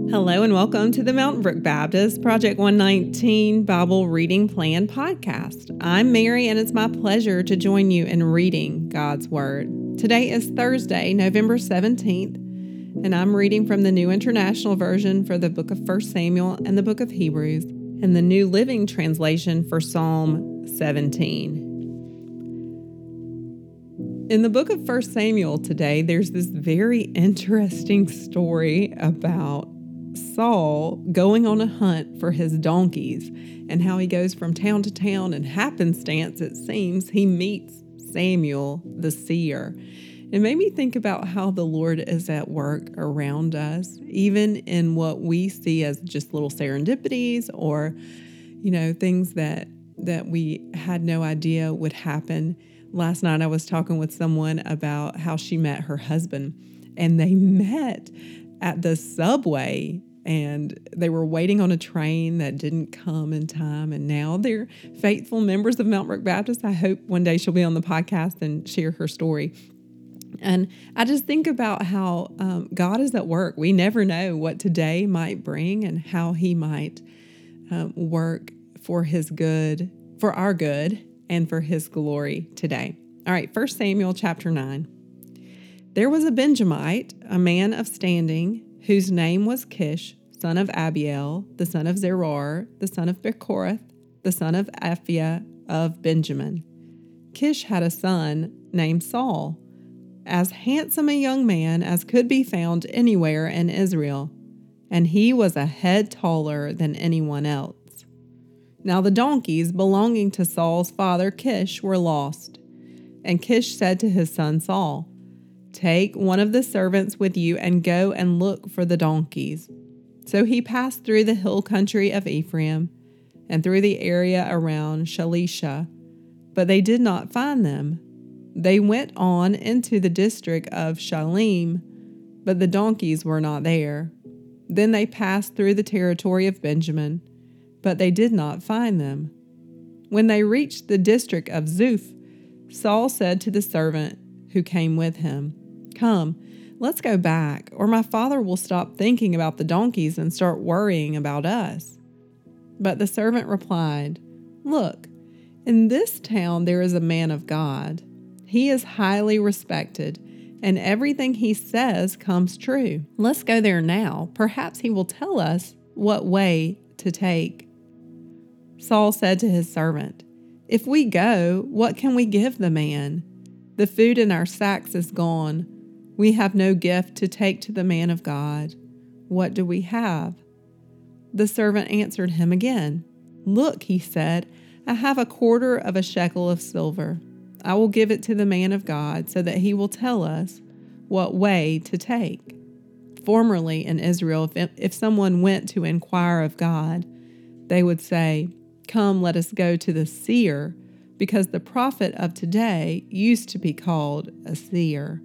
Hello and welcome to the Mountain Brook Baptist Project 119 Bible Reading Plan podcast. I'm Mary and it's my pleasure to join you in reading God's Word. Today is Thursday, November 17th, and I'm reading from the New International Version for the book of 1 Samuel and the book of Hebrews, and the New Living Translation for Psalm 17. In the book of 1 Samuel today, there's this very interesting story about Saul going on a hunt for his donkeys and how he goes from town to town, and happenstance, it seems, he meets Samuel the seer. It made me think about how the Lord is at work around us, even in what we see as just little serendipities or, things that we had no idea would happen. Last night I was talking with someone about how she met her husband, and they met at the subway, and they were waiting on a train that didn't come in time, and now they're faithful members of Mountain Brook Baptist. I hope one day she'll be on the podcast and share her story. And I just think about how God is at work. We never know what today might bring and how He might work for His good, for our good, and for His glory today. All right, 1 Samuel chapter 9. There was a Benjamite, a man of standing, whose name was Kish, son of Abiel, the son of Zeror, the son of Bechorath, the son of Aphiah of Benjamin. Kish had a son named Saul, as handsome a young man as could be found anywhere in Israel, and he was a head taller than anyone else. Now the donkeys belonging to Saul's father Kish were lost, and Kish said to his son Saul, "Take one of the servants with you and go and look for the donkeys." So he passed through the hill country of Ephraim and through the area around Shalisha, but they did not find them. They went on into the district of Shalim, but the donkeys were not there. Then they passed through the territory of Benjamin, but they did not find them. When they reached the district of Zuph, Saul said to the servant who came with him, "Come, let's go back, or my father will stop thinking about the donkeys and start worrying about us." But the servant replied, "Look, in this town there is a man of God. He is highly respected, and everything he says comes true. Let's go there now. Perhaps he will tell us what way to take." Saul said to his servant, "If we go, what can we give the man? The food in our sacks is gone. We have no gift to take to the man of God. What do we have?" The servant answered him again. "Look," he said, "I have a quarter of a shekel of silver. I will give it to the man of God so that he will tell us what way to take." Formerly in Israel, if someone went to inquire of God, they would say, "Come, let us go to the seer," because the prophet of today used to be called a seer.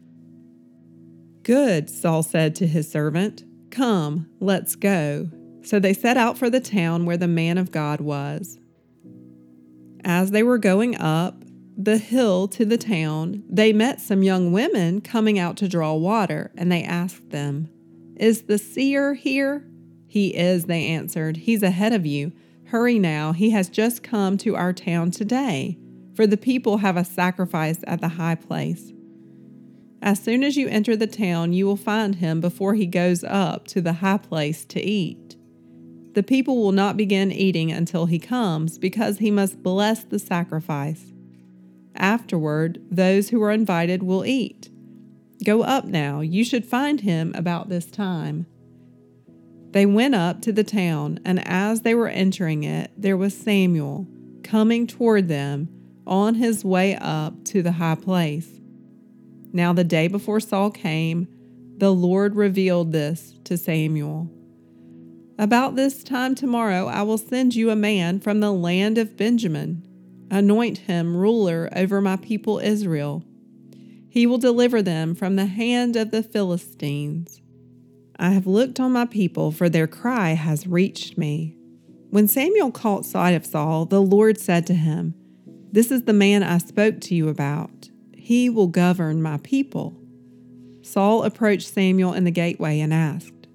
"Good," Saul said to his servant. "Come, let's go." So they set out for the town where the man of God was. As they were going up the hill to the town, they met some young women coming out to draw water, and they asked them, "Is the seer here?" "He is," they answered. "He's ahead of you. Hurry now, he has just come to our town today, for the people have a sacrifice at the high place. As soon as you enter the town, you will find him before he goes up to the high place to eat. The people will not begin eating until he comes, because he must bless the sacrifice. Afterward, those who are invited will eat. Go up now, you should find him about this time." They went up to the town, and as they were entering it, there was Samuel coming toward them on his way up to the high place. Now the day before Saul came, the Lord revealed this to Samuel. "About this time tomorrow I will send you a man from the land of Benjamin. Anoint him ruler over my people Israel. He will deliver them from the hand of the Philistines. I have looked on my people, for their cry has reached me." When Samuel caught sight of Saul, the Lord said to him, "This is the man I spoke to you about. He will govern my people." Saul approached Samuel in the gateway and asked,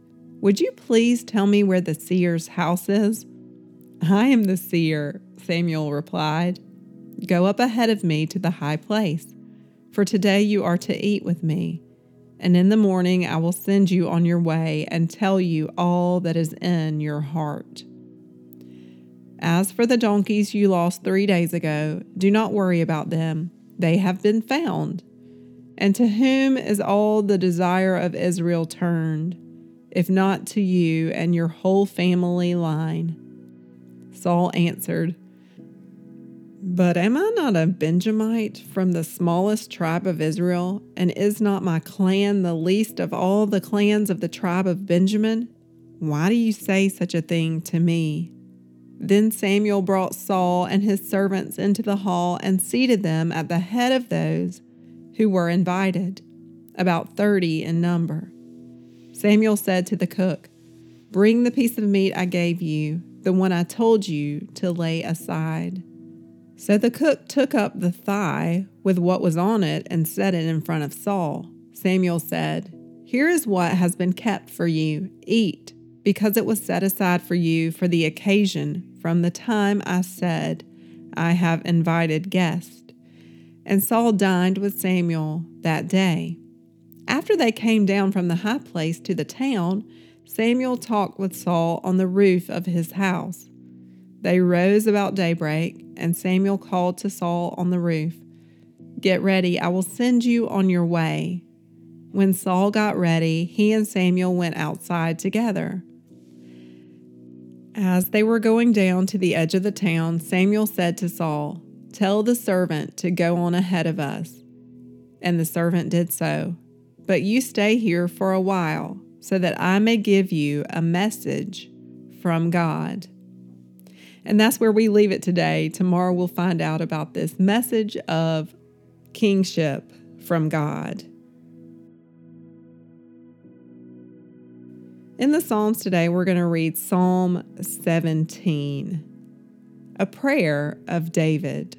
Would you please tell me where the seer's house is?" "I am the seer," Samuel replied. "Go up ahead of me to the high place, for today you are to eat with me, and in the morning I will send you on your way and tell you all that is in your heart. As for the donkeys you lost 3 days ago, do not worry about them. They have been found. And to whom is all the desire of Israel turned, if not to you and your whole family line?" Saul answered, "But am I not a Benjamite from the smallest tribe of Israel? And is not my clan the least of all the clans of the tribe of Benjamin? Why do you say such a thing to me?" Then Samuel brought Saul and his servants into the hall and seated them at the head of those who were invited, about 30 in number. Samuel said to the cook, "Bring the piece of meat I gave you, the one I told you to lay aside." So the cook took up the thigh with what was on it and set it in front of Saul. Samuel said, "Here is what has been kept for you. Eat, because it was set aside for you for the occasion from the time I said, 'I have invited guests.'" And Saul dined with Samuel that day. After they came down from the high place to the town, Samuel talked with Saul on the roof of his house. They rose about daybreak, and Samuel called to Saul on the roof, "Get ready, I will send you on your way." When Saul got ready, he and Samuel went outside together. As they were going down to the edge of the town, Samuel said to Saul, "Tell the servant to go on ahead of us." And the servant did so. "But you stay here for a while, so that I may give you a message from God." And that's where we leave it today. Tomorrow we'll find out about this message of kingship from God. In the Psalms today, we're going to read Psalm 17, a prayer of David.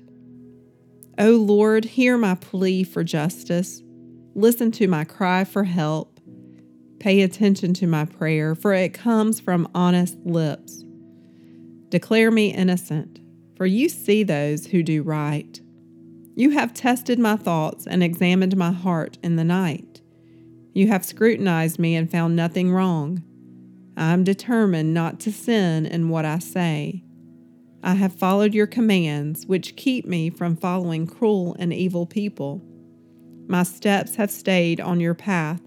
"O Lord, hear my plea for justice. Listen to my cry for help. Pay attention to my prayer, for it comes from honest lips. Declare me innocent, for you see those who do right. You have tested my thoughts and examined my heart in the night. You have scrutinized me and found nothing wrong. I am determined not to sin in what I say. I have followed your commands, which keep me from following cruel and evil people. My steps have stayed on your path.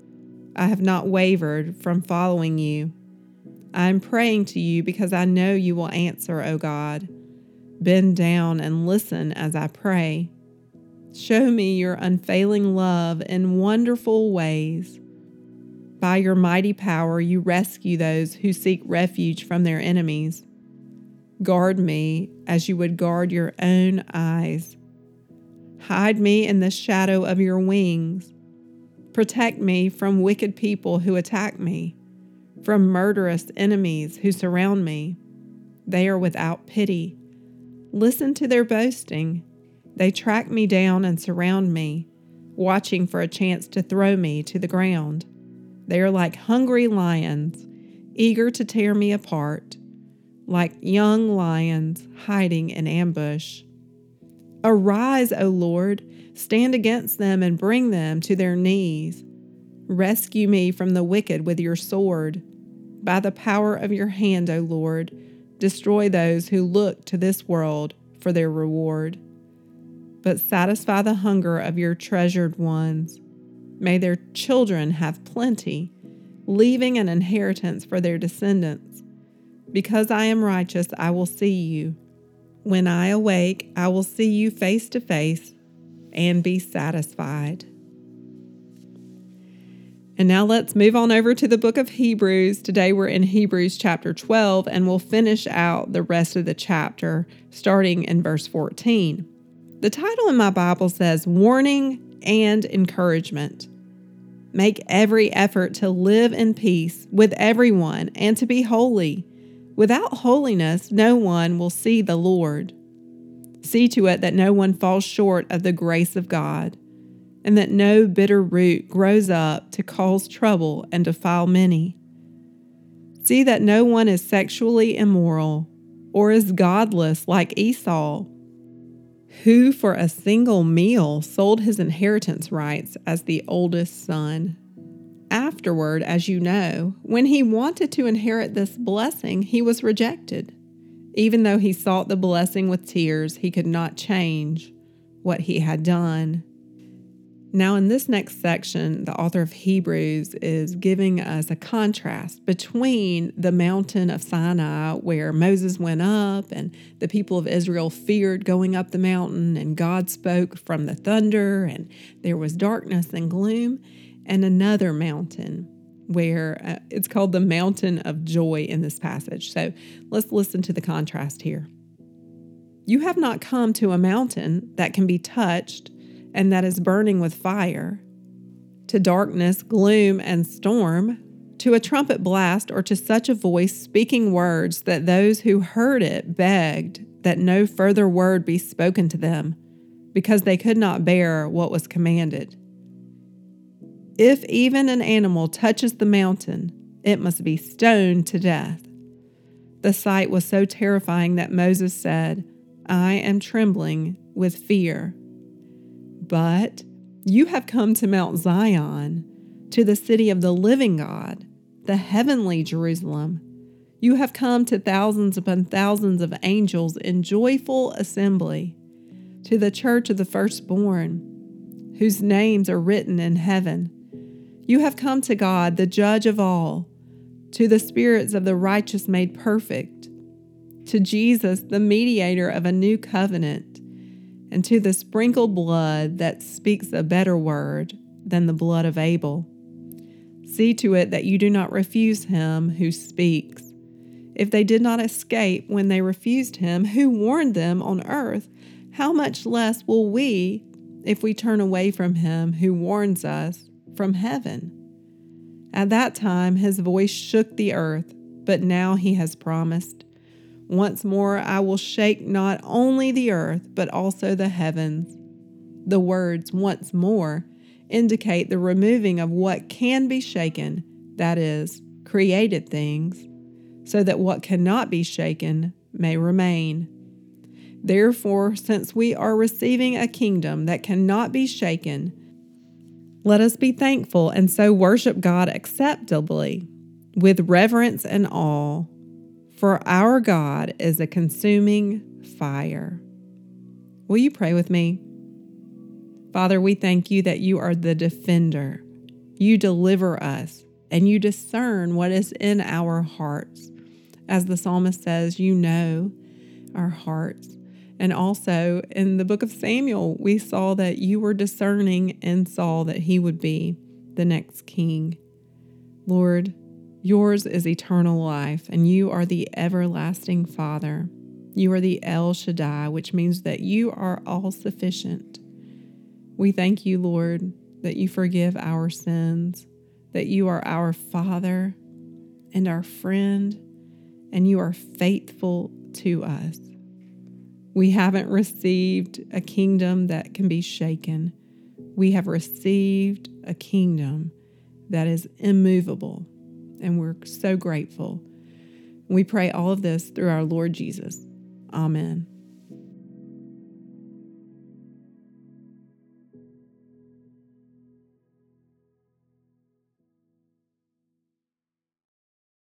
I have not wavered from following you. I am praying to you because I know you will answer, O God. Bend down and listen as I pray. Show me your unfailing love in wonderful ways. By your mighty power, you rescue those who seek refuge from their enemies. Guard me as you would guard your own eyes. Hide me in the shadow of your wings. Protect me from wicked people who attack me, from murderous enemies who surround me. They are without pity. Listen to their boasting. They track me down and surround me, watching for a chance to throw me to the ground. They are like hungry lions, eager to tear me apart, like young lions hiding in ambush. Arise, O Lord, stand against them and bring them to their knees. Rescue me from the wicked with your sword. By the power of your hand, O Lord, destroy those who look to this world for their reward. But satisfy the hunger of your treasured ones. May their children have plenty, leaving an inheritance for their descendants. Because I am righteous, I will see you. When I awake, I will see you face to face and be satisfied. And now let's move on over to the book of Hebrews. Today we're in Hebrews chapter 12, and we'll finish out the rest of the chapter starting in verse 14. The title in my Bible says, Warning and Encouragement. Make every effort to live in peace with everyone and to be holy. Without holiness, no one will see the Lord. See to it that no one falls short of the grace of God, and that no bitter root grows up to cause trouble and defile many. See that no one is sexually immoral or is godless like Esau, who for a single meal sold his inheritance rights as the oldest son. Afterward, as you know, when he wanted to inherit this blessing, he was rejected. Even though he sought the blessing with tears, he could not change what he had done. Now, in this next section, the author of Hebrews is giving us a contrast between the mountain of Sinai, where Moses went up and the people of Israel feared going up the mountain, and God spoke from the thunder, and there was darkness and gloom, and another mountain where it's called the mountain of joy in this passage. So let's listen to the contrast here. You have not come to a mountain that can be touched and that is burning with fire, to darkness, gloom, and storm, to a trumpet blast, or to such a voice speaking words that those who heard it begged that no further word be spoken to them, because they could not bear what was commanded. If even an animal touches the mountain, it must be stoned to death. The sight was so terrifying that Moses said, I am trembling with fear. But you have come to Mount Zion, to the city of the living God, the heavenly Jerusalem. You have come to thousands upon thousands of angels in joyful assembly, to the church of the firstborn, whose names are written in heaven. You have come to God, the judge of all, to the spirits of the righteous made perfect, to Jesus, the mediator of a new covenant, and to the sprinkled blood that speaks a better word than the blood of Abel. See to it that you do not refuse him who speaks. If they did not escape when they refused him who warned them on earth, how much less will we if we turn away from him who warns us from heaven? At that time his voice shook the earth, but now he has promised, once more I will shake not only the earth, but also the heavens. The words once more indicate the removing of what can be shaken, that is, created things, so that what cannot be shaken may remain. Therefore, since we are receiving a kingdom that cannot be shaken, let us be thankful and so worship God acceptably, with reverence and awe. For our God is a consuming fire. Will you pray with me? Father, we thank you that you are the defender. You deliver us, and you discern what is in our hearts. As the psalmist says, you know our hearts. And also in the book of Samuel, we saw that you were discerning in Saul that he would be the next king. Lord, yours is eternal life, and you are the everlasting Father. You are the El Shaddai, which means that you are all sufficient. We thank you, Lord, that you forgive our sins, that you are our Father and our friend, and you are faithful to us. We haven't received a kingdom that can be shaken. We have received a kingdom that is immovable. And we're so grateful. We pray all of this through our Lord Jesus. Amen.